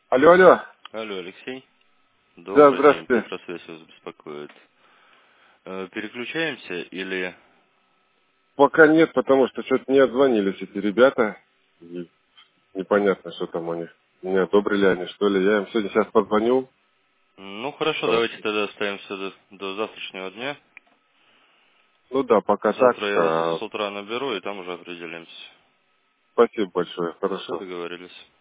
Алло, алло. Алло, Алексей. Да, Добрый день, здравствуйте. Петросвязь вас беспокоит. Переключаемся или... Пока нет, потому что что-то не отзвонились эти ребята. И непонятно, что там у них. Не одобрили они, что ли. Я им сегодня сейчас позвонил. Ну, хорошо, Там, давайте тогда оставим все до завтрашнего дня. ну да, пока так. Завтра я вас с утра наберу, и там уже определимся. Спасибо большое. Все, Хорошо. договорились.